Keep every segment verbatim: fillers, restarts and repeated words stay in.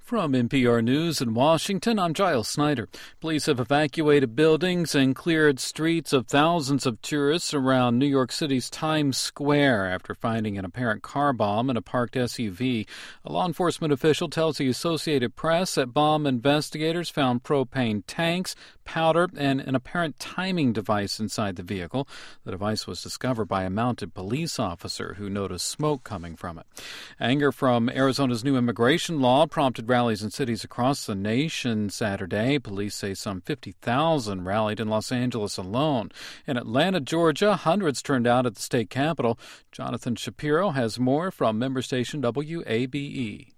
From N P R News in Washington, I'm Giles Snyder. Police have evacuated buildings and cleared streets of thousands of tourists around New York City's Times Square after finding an apparent car bomb in a parked S U V. A law enforcement official tells the Associated Press that bomb investigators found propane tanks, powder, and an apparent timing device inside the vehicle. The device was discovered by a mounted police officer who noticed smoke coming from it. Anger from Arizona's new immigration law prompted rallies in cities across the nation Saturday. Police say some fifty thousand rallied in Los Angeles alone. In Atlanta, Georgia, hundreds turned out at the state capitol. Jonathan Shapiro has more from member station W A B E.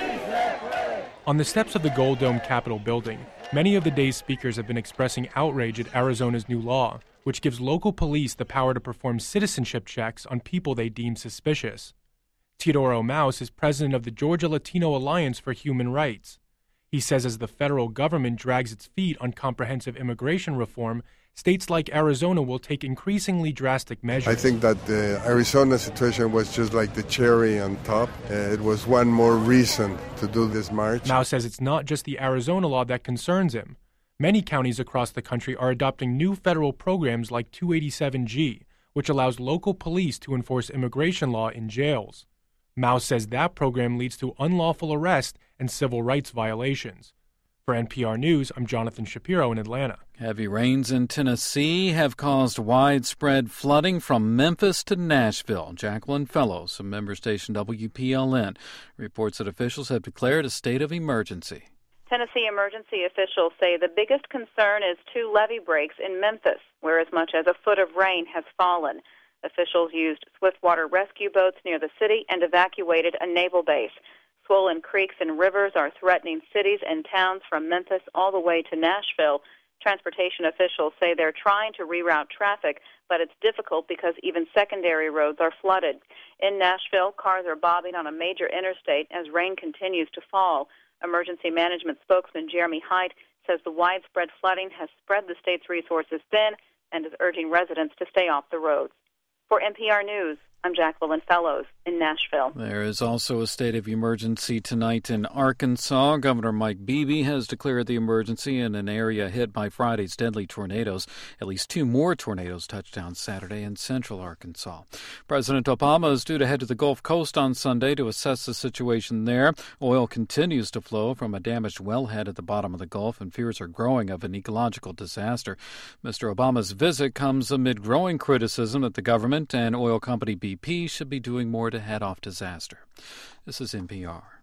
On the steps of the Gold Dome Capitol building, many of the day's speakers have been expressing outrage at Arizona's new law, which gives local police the power to perform citizenship checks on people they deem suspicious. Teodoro Mouse is president of the Georgia Latino Alliance for Human Rights. He says as the federal government drags its feet on comprehensive immigration reform, states like Arizona will take increasingly drastic measures. I think that the Arizona situation was just like the cherry on top. Uh, it was one more reason to do this march. Mouse says it's not just the Arizona law that concerns him. Many counties across the country are adopting new federal programs like two eighty-seven G, which allows local police to enforce immigration law in jails. Mouse says that program leads to unlawful arrest and civil rights violations. For N P R News, I'm Jonathan Shapiro in Atlanta. Heavy rains in Tennessee have caused widespread flooding from Memphis to Nashville. Jacqueline Fellows from member station W P L N reports that officials have declared a state of emergency. Tennessee emergency officials say the biggest concern is two levee breaks in Memphis, where as much as a foot of rain has fallen. Officials used swiftwater rescue boats near the city and evacuated a naval base. Swollen creeks and rivers are threatening cities and towns from Memphis all the way to Nashville. Transportation officials say they're trying to reroute traffic, but it's difficult because even secondary roads are flooded. In Nashville, cars are bobbing on a major interstate as rain continues to fall. Emergency management spokesman Jeremy Height says the widespread flooding has spread the state's resources thin and is urging residents to stay off the roads. For N P R News, I'm Jacqueline Fellows in Nashville. There is also a state of emergency tonight in Arkansas. Governor Mike Beebe has declared the emergency in an area hit by Friday's deadly tornadoes. At least two more tornadoes touched down Saturday in central Arkansas. President Obama is due to head to the Gulf Coast on Sunday to assess the situation there. Oil continues to flow from a damaged wellhead at the bottom of the Gulf, and fears are growing of an ecological disaster. Mister Obama's visit comes amid growing criticism that the government and oil company B P should be doing more to head off disaster. This is N P R.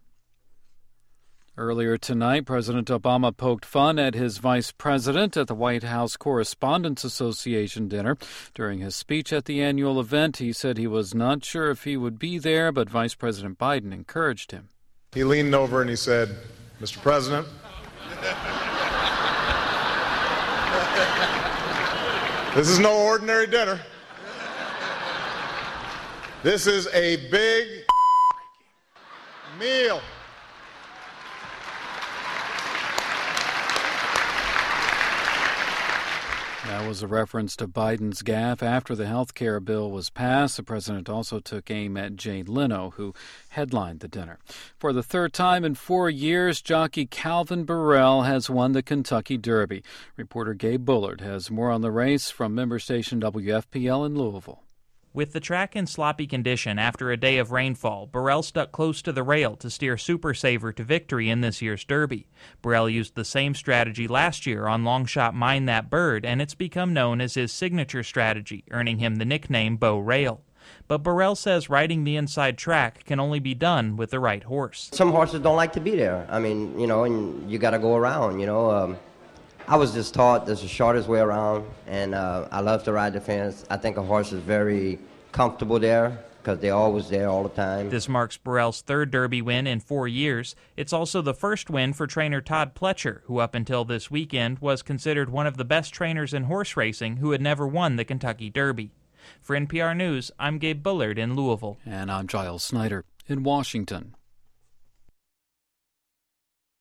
Earlier tonight, President Obama poked fun at his vice president at the White House Correspondents Association dinner. During his speech at the annual event, he said he was not sure if he would be there, but Vice President Biden encouraged him. He leaned over and he said, "Mister President, this is no ordinary dinner. This is a big meal." That was a reference to Biden's gaffe after the health care bill was passed. The president also took aim at Jay Leno, who headlined the dinner. For the third time in four years, jockey Calvin Borel has won the Kentucky Derby. Reporter Gabe Bullard has more on the race from member station W F P L in Louisville. With the track in sloppy condition after a day of rainfall, Burrell stuck close to the rail to steer Super Saver to victory in this year's Derby. Burrell used the same strategy last year on Longshot Mind That Bird, and it's become known as his signature strategy, earning him the nickname Bo Rail. But Burrell says riding the inside track can only be done with the right horse. Some horses don't like to be there. I mean, you know, and you got to go around, you know. Um, I was just taught there's the shortest way around, and uh, I love to ride the fence. I think a horse is very comfortable there because they're always there all the time. This marks Burrell's third Derby win in four years. It's also the first win for trainer Todd Pletcher, who up until this weekend was considered one of the best trainers in horse racing who had never won the Kentucky Derby. For N P R News, I'm Gabe Bullard in Louisville. And I'm Giles Snyder in Washington.